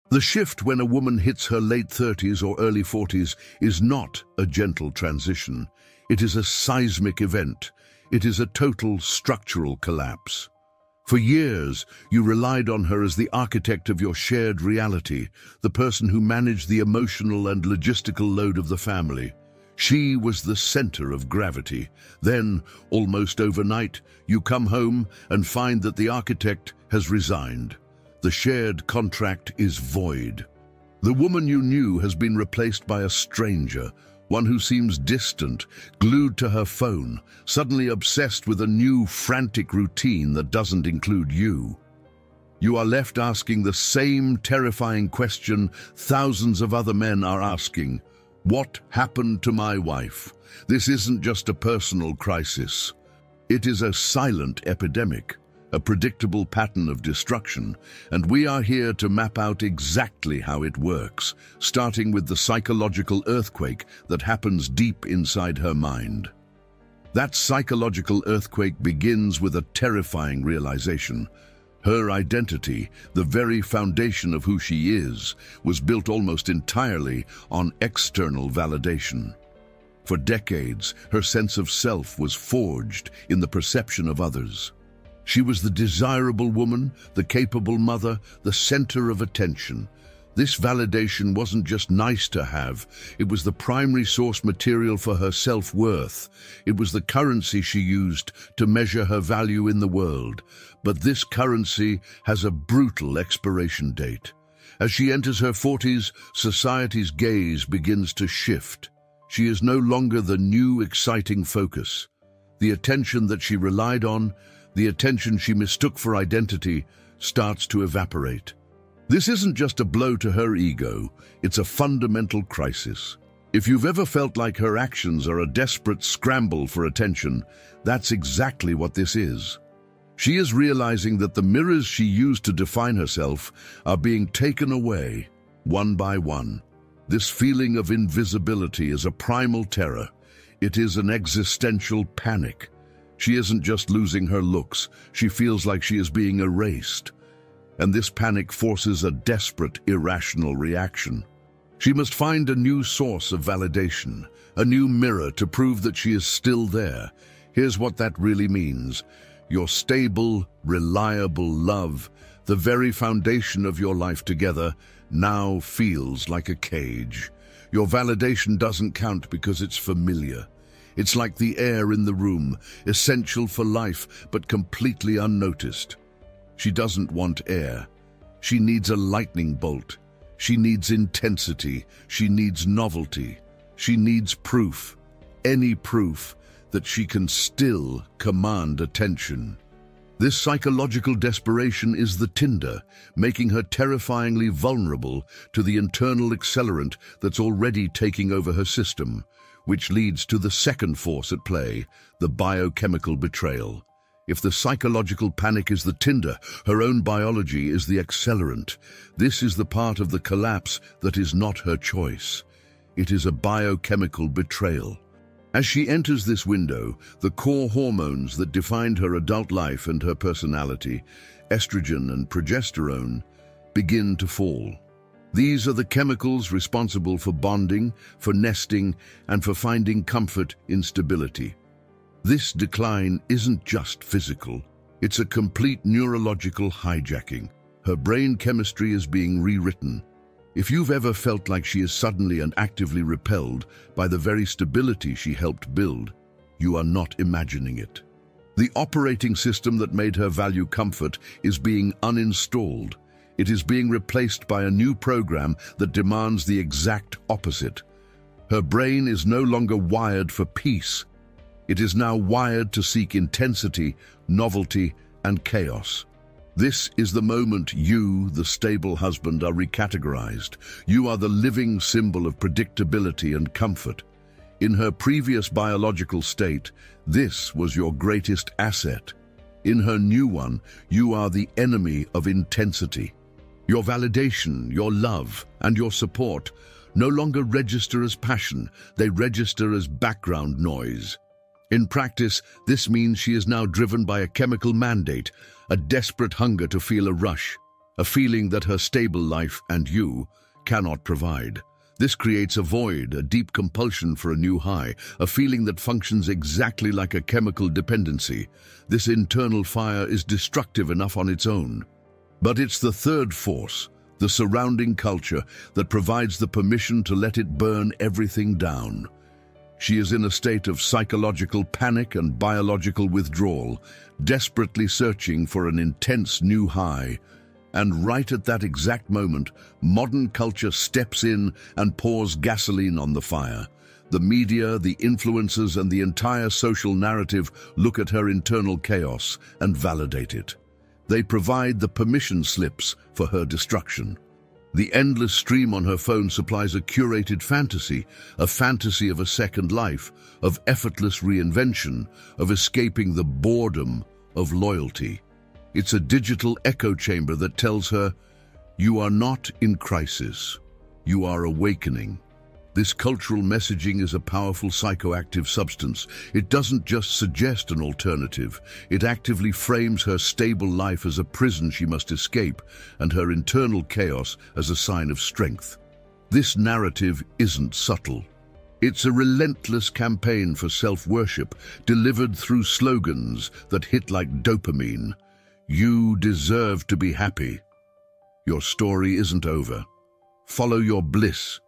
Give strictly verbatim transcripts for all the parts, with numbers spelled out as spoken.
The shift when a woman hits her late thirties or early forties is not a gentle transition. It is a seismic event. It is a total structural collapse. For years, you relied on her as the architect of your shared reality, the person who managed the emotional and logistical load of the family. She was the center of gravity. Then, almost overnight, you come home and find that the architect has resigned. The shared contract is void. The woman you knew has been replaced by a stranger, one who seems distant, glued to her phone, suddenly obsessed with a new, frantic routine that doesn't include you. You are left asking the same terrifying question thousands of other men are asking. What happened to my wife? This isn't just a personal crisis. It is a silent epidemic, a predictable pattern of destruction, and we are here to map out exactly how it works, starting with the psychological earthquake that happens deep inside her mind. That psychological earthquake begins with a terrifying realization. Her identity, the very foundation of who she is, was built almost entirely on external validation. For decades, her sense of self was forged in the perception of others. She was the desirable woman, the capable mother, the center of attention. This validation wasn't just nice to have, it was the primary source material for her self-worth. It was the currency she used to measure her value in the world. But this currency has a brutal expiration date. As she enters her forties, society's gaze begins to shift. She is no longer the new, exciting focus. The attention that she relied on, the attention she mistook for identity, starts to evaporate. This isn't just a blow to her ego, it's a fundamental crisis. If you've ever felt like her actions are a desperate scramble for attention, that's exactly what this is. She is realizing that the mirrors she used to define herself are being taken away, one by one. This feeling of invisibility is a primal terror. It is an existential panic. She isn't just losing her looks, she feels like she is being erased. And this panic forces a desperate, irrational reaction. She must find a new source of validation, a new mirror to prove that she is still there. Here's what that really means. Your stable, reliable love, the very foundation of your life together, now feels like a cage. Your validation doesn't count because it's familiar. It's like the air in the room, essential for life, but completely unnoticed. She doesn't want air. She needs a lightning bolt. She needs intensity. She needs novelty. She needs proof, any proof, that she can still command attention. This psychological desperation is the tinder, making her terrifyingly vulnerable to the internal accelerant that's already taking over her system, which leads to the second force at play, the biochemical betrayal. If the psychological panic is the tinder, her own biology is the accelerant. This is the part of the collapse that is not her choice. It is a biochemical betrayal. As she enters this window, the core hormones that defined her adult life and her personality, estrogen and progesterone, begin to fall. These are the chemicals responsible for bonding, for nesting, and for finding comfort in stability. This decline isn't just physical, it's a complete neurological hijacking. Her brain chemistry is being rewritten. If you've ever felt like she is suddenly and actively repelled by the very stability she helped build, you are not imagining it. The operating system that made her value comfort is being uninstalled. It is being replaced by a new program that demands the exact opposite. Her brain is no longer wired for peace. It is now wired to seek intensity, novelty, and chaos. This is the moment you, the stable husband, are recategorized. You are the living symbol of predictability and comfort. In her previous biological state, this was your greatest asset. In her new one, you are the enemy of intensity. Your validation, your love, and your support no longer register as passion, they register as background noise. In practice, this means she is now driven by a chemical mandate, a desperate hunger to feel a rush, a feeling that her stable life and you cannot provide. This creates a void, a deep compulsion for a new high, a feeling that functions exactly like a chemical dependency. This internal fire is destructive enough on its own. But it's the third force, the surrounding culture, that provides the permission to let it burn everything down. She is in a state of psychological panic and biological withdrawal, desperately searching for an intense new high. And right at that exact moment, modern culture steps in and pours gasoline on the fire. The media, the influencers, and the entire social narrative look at her internal chaos and validate it. They provide the permission slips for her destruction. The endless stream on her phone supplies a curated fantasy, a fantasy of a second life, of effortless reinvention, of escaping the boredom of loyalty. It's a digital echo chamber that tells her, you are not in crisis, you are awakening. This cultural messaging is a powerful psychoactive substance. It doesn't just suggest an alternative, it actively frames her stable life as a prison she must escape, and her internal chaos as a sign of strength. This narrative isn't subtle. It's a relentless campaign for self-worship, delivered through slogans that hit like dopamine. You deserve to be happy. Your story isn't over. Follow your bliss.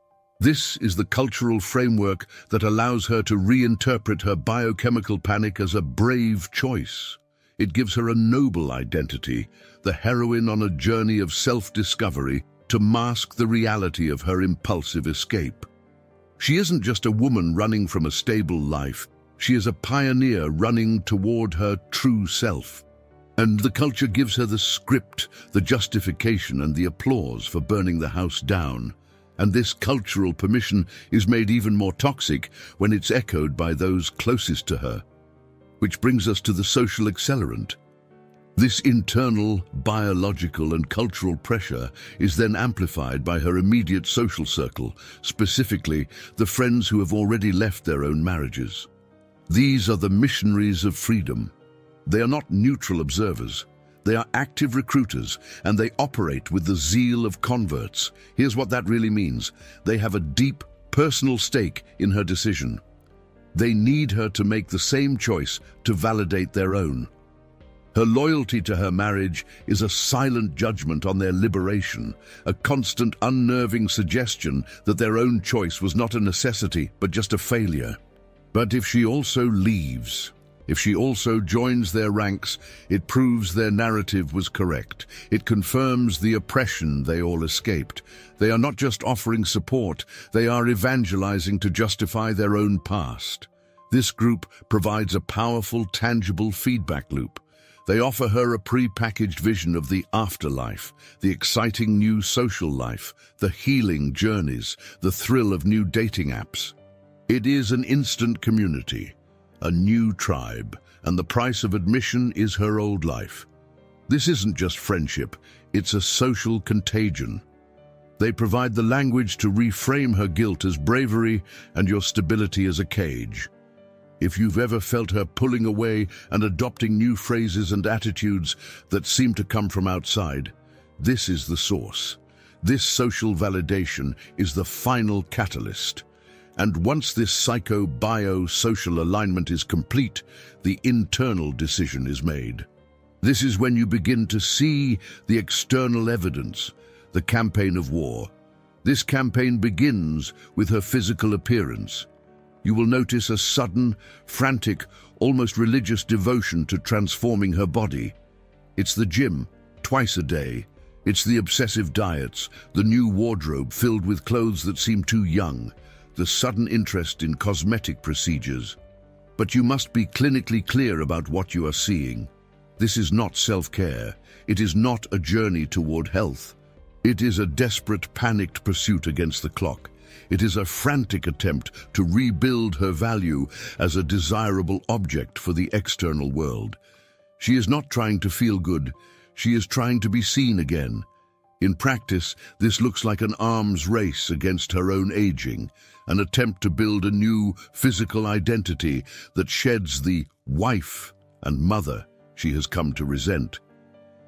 This is the cultural framework that allows her to reinterpret her biochemical panic as a brave choice. It gives her a noble identity, the heroine on a journey of self-discovery to mask the reality of her impulsive escape. She isn't just a woman running from a stable life. She is a pioneer running toward her true self. And the culture gives her the script, the justification, and the applause for burning the house down. And this cultural permission is made even more toxic when it's echoed by those closest to her. Which brings us to the social accelerant. This internal, biological, and cultural pressure is then amplified by her immediate social circle, specifically the friends who have already left their own marriages. These are the missionaries of freedom. They are not neutral observers. They are active recruiters, and they operate with the zeal of converts. Here's what that really means. They have a deep, personal stake in her decision. They need her to make the same choice to validate their own. Her loyalty to her marriage is a silent judgment on their liberation, a constant unnerving suggestion that their own choice was not a necessity, but just a failure. But if she also leaves, if she also joins their ranks, it proves their narrative was correct. It confirms the oppression they all escaped. They are not just offering support, they are evangelizing to justify their own past. This group provides a powerful, tangible feedback loop. They offer her a pre-packaged vision of the afterlife, the exciting new social life, the healing journeys, the thrill of new dating apps. It is an instant community, a new tribe, and the price of admission is her old life. This isn't just friendship, it's a social contagion. They provide the language to reframe her guilt as bravery and your stability as a cage. If you've ever felt her pulling away and adopting new phrases and attitudes that seem to come from outside, this is the source. This social validation is the final catalyst. And once this psycho-bio-social alignment is complete, the internal decision is made. This is when you begin to see the external evidence, the campaign of war. This campaign begins with her physical appearance. You will notice a sudden, frantic, almost religious devotion to transforming her body. It's the gym, twice a day. It's the obsessive diets, the new wardrobe filled with clothes that seem too young, the sudden interest in cosmetic procedures. But you must be clinically clear about what you are seeing. This is not self-care. It is not a journey toward health. It is a desperate, panicked pursuit against the clock. It is a frantic attempt to rebuild her value as a desirable object for the external world. She is not trying to feel good. She is trying to be seen again. In practice, this looks like an arms race against her own aging, an attempt to build a new physical identity that sheds the wife and mother she has come to resent.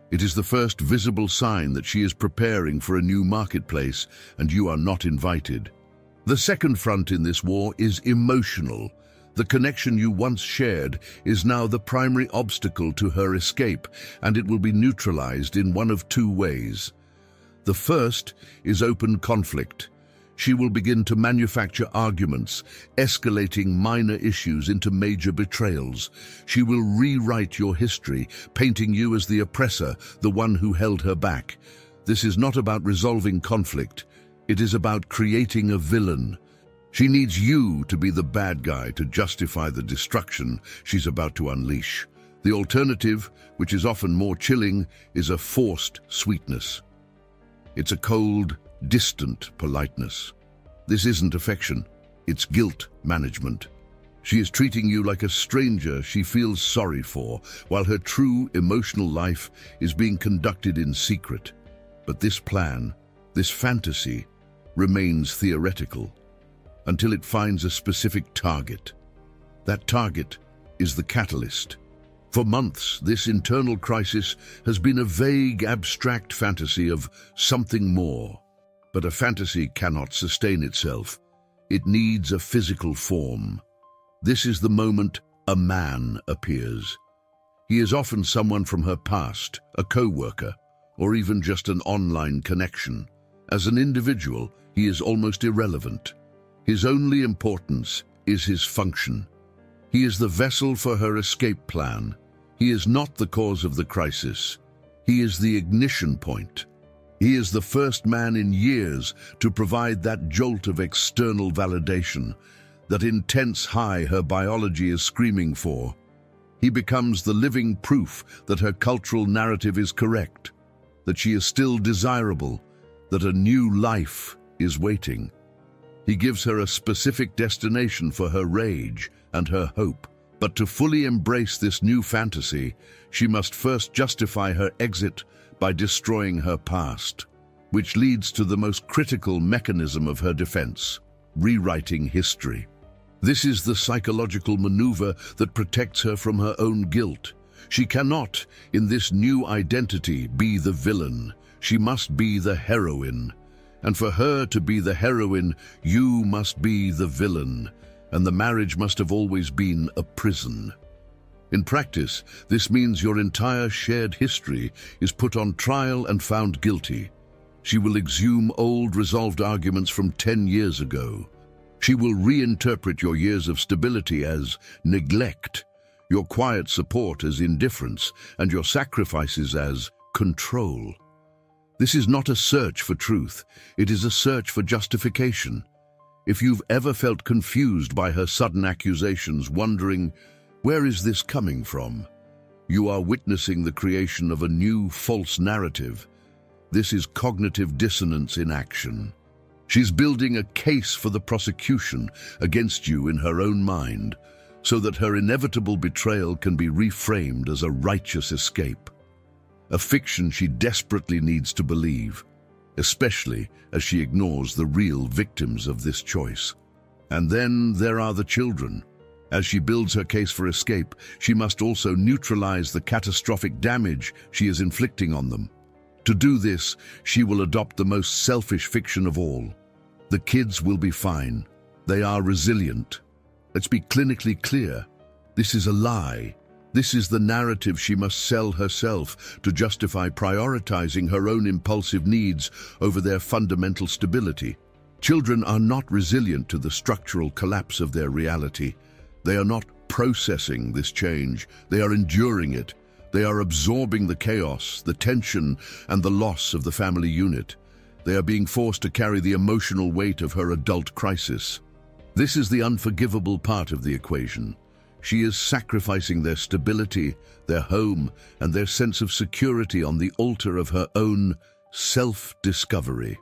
It is the first visible sign that she is preparing for a new marketplace and you are not invited. The second front in this war is emotional. The connection you once shared is now the primary obstacle to her escape, and it will be neutralized in one of two ways. The first is open conflict. She will begin to manufacture arguments, escalating minor issues into major betrayals. She will rewrite your history, painting you as the oppressor, the one who held her back. This is not about resolving conflict. It is about creating a villain. She needs you to be the bad guy to justify the destruction she's about to unleash. The alternative, which is often more chilling, is a forced sweetness. It's a cold, distant politeness. This isn't affection, it's guilt management. She is treating you like a stranger she feels sorry for, while her true emotional life is being conducted in secret. But this plan, this fantasy, remains theoretical until it finds a specific target. That target is the catalyst. For months, this internal crisis has been a vague, abstract fantasy of something more. But a fantasy cannot sustain itself. It needs a physical form. This is the moment a man appears. He is often someone from her past, a co-worker, or even just an online connection. As an individual, he is almost irrelevant. His only importance is his function. He is the vessel for her escape plan. He is not the cause of the crisis. He is the ignition point. He is the first man in years to provide that jolt of external validation, that intense high her biology is screaming for. He becomes the living proof that her cultural narrative is correct, that she is still desirable, that a new life is waiting. He gives her a specific destination for her rage and her hope. But to fully embrace this new fantasy, she must first justify her exit by destroying her past, which leads to the most critical mechanism of her defense, rewriting history. This is the psychological maneuver that protects her from her own guilt. She cannot, in this new identity, be the villain. She must be the heroine. And for her to be the heroine, you must be the villain. And the marriage must have always been a prison. In practice, this means your entire shared history is put on trial and found guilty. She will exhume old resolved arguments from ten years ago. She will reinterpret your years of stability as neglect, your quiet support as indifference, and your sacrifices as control. This is not a search for truth, it is a search for justification. If you've ever felt confused by her sudden accusations, wondering, where is this coming from? You are witnessing the creation of a new false narrative. This is cognitive dissonance in action. She's building a case for the prosecution against you in her own mind, so that her inevitable betrayal can be reframed as a righteous escape. A fiction she desperately needs to believe, especially as she ignores the real victims of this choice. And then there are the children. As she builds her case for escape, she must also neutralize the catastrophic damage she is inflicting on them. To do this, she will adopt the most selfish fiction of all. The kids will be fine. They are resilient. Let's be clinically clear. This is a lie. This is the narrative she must sell herself to justify prioritizing her own impulsive needs over their fundamental stability. Children are not resilient to the structural collapse of their reality. They are not processing this change. They are enduring it. They are absorbing the chaos, the tension, and the loss of the family unit. They are being forced to carry the emotional weight of her adult crisis. This is the unforgivable part of the equation. She is sacrificing their stability, their home, and their sense of security on the altar of her own self-discovery.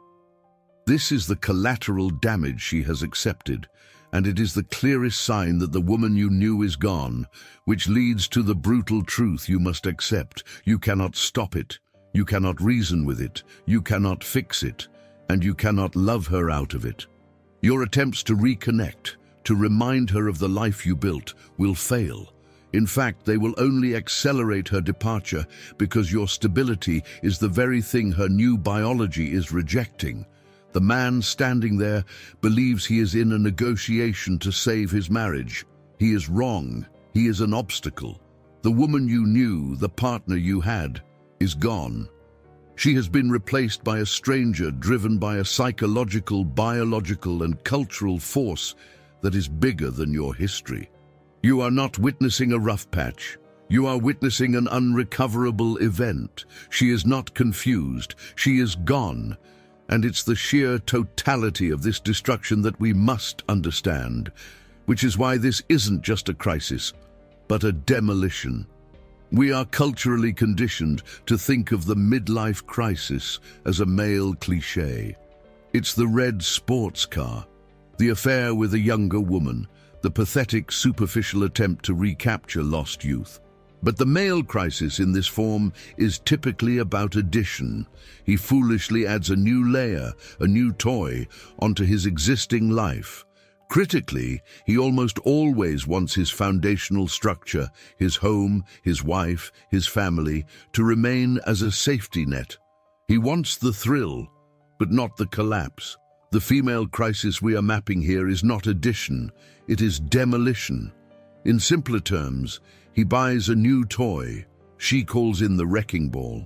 This is the collateral damage she has accepted, and it is the clearest sign that the woman you knew is gone, which leads to the brutal truth you must accept. You cannot stop it, you cannot reason with it, you cannot fix it, and you cannot love her out of it. Your attempts to reconnect, to remind her of the life you built, will fail. In fact, they will only accelerate her departure because your stability is the very thing her new biology is rejecting. The man standing there believes he is in a negotiation to save his marriage. He is wrong. He is an obstacle. The woman you knew, the partner you had, is gone. She has been replaced by a stranger driven by a psychological, biological, and cultural force that is bigger than your history. You are not witnessing a rough patch. You are witnessing an unrecoverable event. She is not confused. She is gone. And it's the sheer totality of this destruction that we must understand, which is why this isn't just a crisis, but a demolition. We are culturally conditioned to think of the midlife crisis as a male cliché. It's the red sports car, the affair with a younger woman, the pathetic, superficial attempt to recapture lost youth. But the male crisis in this form is typically about addition. He foolishly adds a new layer, a new toy, onto his existing life. Critically, he almost always wants his foundational structure, his home, his wife, his family, to remain as a safety net. He wants the thrill, but not the collapse. The female crisis we are mapping here is not addition, it is demolition. In simpler terms, he buys a new toy. She calls in the wrecking ball.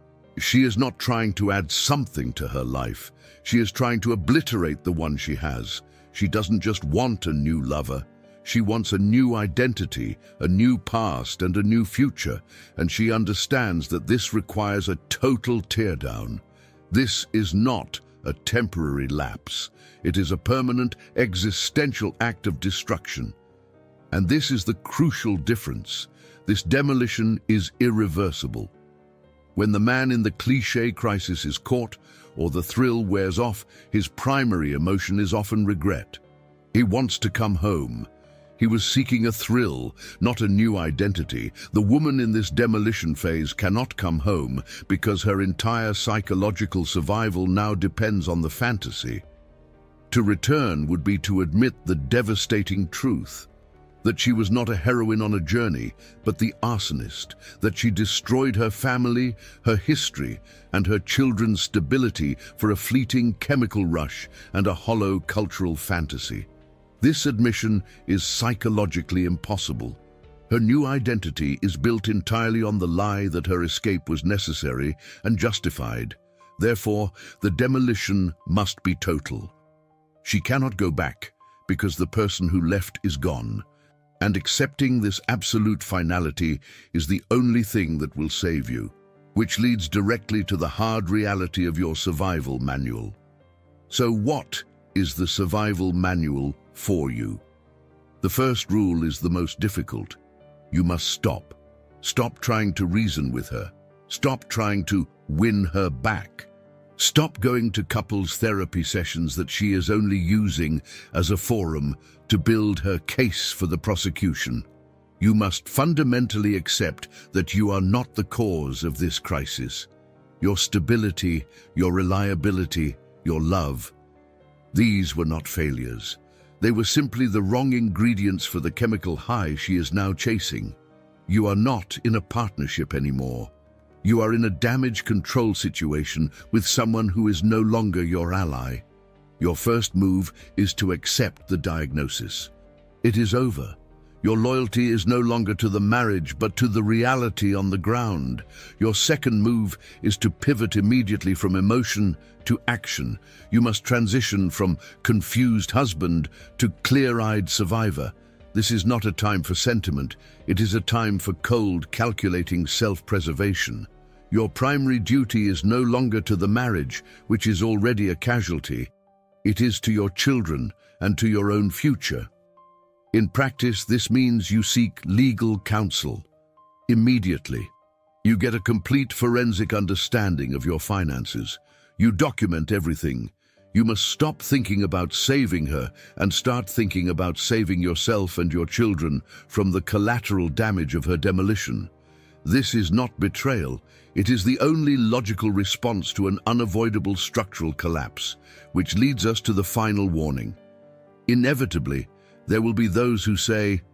She is not trying to add something to her life. She is trying to obliterate the one she has. She doesn't just want a new lover. She wants a new identity, a new past, and a new future, and she understands that this requires a total teardown. This is not a temporary lapse. It is a permanent, existential act of destruction. And this is the crucial difference. This demolition is irreversible. When the man in the cliché crisis is caught, or the thrill wears off, his primary emotion is often regret. He wants to come home. He was seeking a thrill, not a new identity. The woman in this demolition phase cannot come home because her entire psychological survival now depends on the fantasy. To return would be to admit the devastating truth that she was not a heroine on a journey, but the arsonist, that she destroyed her family, her history, and her children's stability for a fleeting chemical rush and a hollow cultural fantasy. This admission is psychologically impossible. Her new identity is built entirely on the lie that her escape was necessary and justified. Therefore, the demolition must be total. She cannot go back because the person who left is gone. And accepting this absolute finality is the only thing that will save you, which leads directly to the hard reality of your survival manual. So what is the survival manual for you? The first rule is the most difficult. You must stop. Stop trying to reason with her. Stop trying to win her back. Stop going to couples therapy sessions that she is only using as a forum to build her case for the prosecution. You must fundamentally accept that you are not the cause of this crisis. Your stability, your reliability, your love, these were not failures. They were simply the wrong ingredients for the chemical high she is now chasing. You are not in a partnership anymore. You are in a damage control situation with someone who is no longer your ally. Your first move is to accept the diagnosis. It is over. Your loyalty is no longer to the marriage, but to the reality on the ground. Your second move is to pivot immediately from emotion to action. You must transition from confused husband to clear-eyed survivor. This is not a time for sentiment. It is a time for cold, calculating self-preservation. Your primary duty is no longer to the marriage, which is already a casualty. It is to your children and to your own future. In practice, this means you seek legal counsel immediately. You get a complete forensic understanding of your finances. You document everything. You must stop thinking about saving her and start thinking about saving yourself and your children from the collateral damage of her demolition. This is not betrayal. It is the only logical response to an unavoidable structural collapse, which leads us to the final warning. Inevitably, there will be those who say,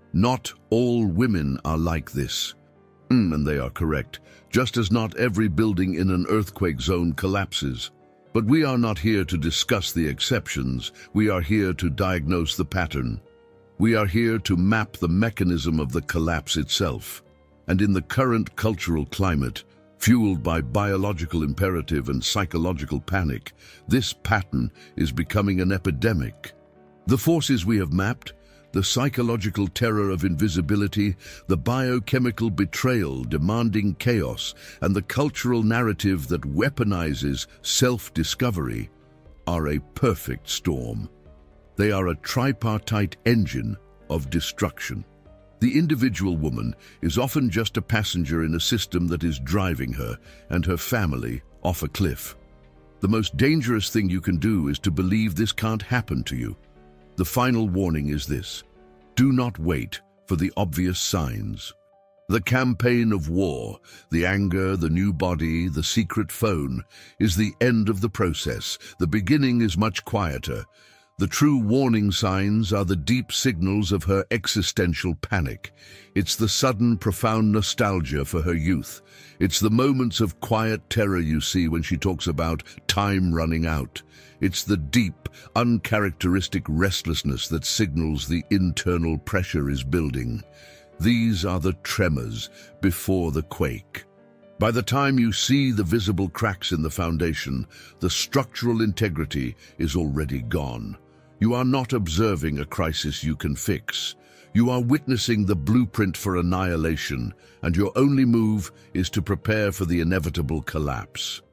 Not all women are like this. Mm, and they are correct, just as not every building in an earthquake zone collapses. But we are not here to discuss the exceptions. We are here to diagnose the pattern. We are here to map the mechanism of the collapse itself. And in the current cultural climate, fueled by biological imperative and psychological panic, this pattern is becoming an epidemic. The forces we have mapped, the psychological terror of invisibility, the biochemical betrayal demanding chaos, and the cultural narrative that weaponizes self-discovery, are a perfect storm. They are a tripartite engine of destruction. The individual woman is often just a passenger in a system that is driving her and her family off a cliff. The most dangerous thing you can do is to believe this can't happen to you. The final warning is this: do not wait for the obvious signs. The campaign of war, the anger, the new body, the secret phone, is the end of the process. The beginning is much quieter. The true warning signs are the deep signals of her existential panic. It's the sudden, profound nostalgia for her youth. It's the moments of quiet terror you see when she talks about time running out. It's the deep, uncharacteristic restlessness that signals the internal pressure is building. These are the tremors before the quake. By the time you see the visible cracks in the foundation, the structural integrity is already gone. You are not observing a crisis you can fix. You are witnessing the blueprint for annihilation, and your only move is to prepare for the inevitable collapse.